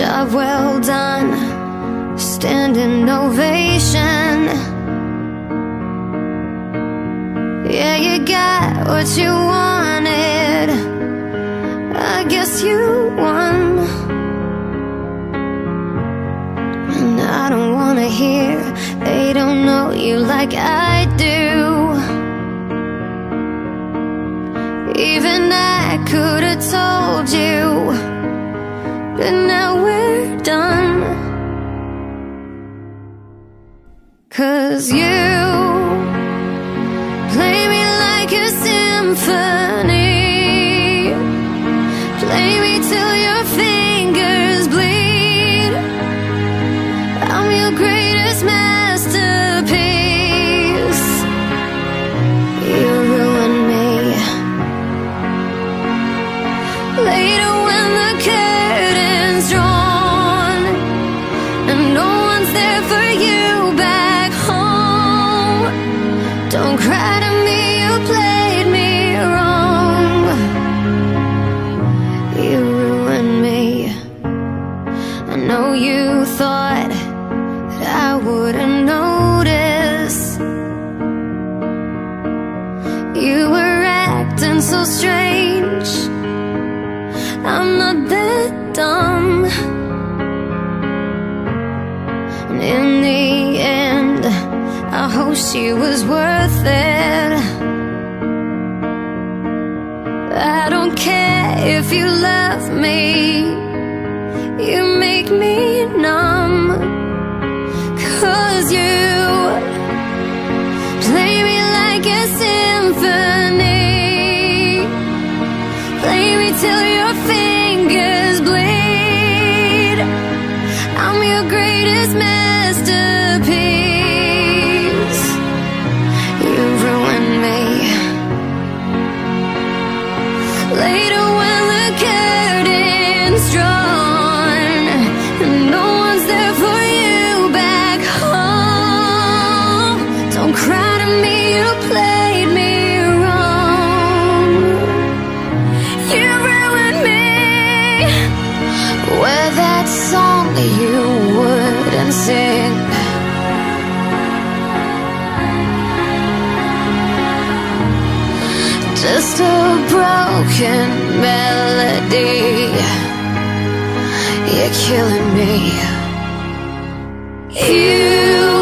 Job well done, standing ovation. Yeah, you got what you wanted, I guess you won. And I don't wanna hear they don't know you like I do. Even I could've told you, but now we're done. 'Cause you play me like a symphony, play me till your fingers bleed. I'm your greatest masterpiece. You ruined me. Later when the curtain's drawn and no one's there for you back home, don't cry to me, you played me wrong. You ruined me. I know you thought that I wouldn't notice. You were acting so strange, I'm not that dumb. And in the end, I hope she was worth it. I don't care if you love me, you make me numb. 'Cause you play me like a symphony, play me till your fingers bleed. I'm your greatest masterpiece. You ruined me. Later when the curtain's drawn and no one's there for you back home, don't cry to me, you played me wrong. You ruined me. Where that song you wouldn't sing, just a broken melody. You're killing me. You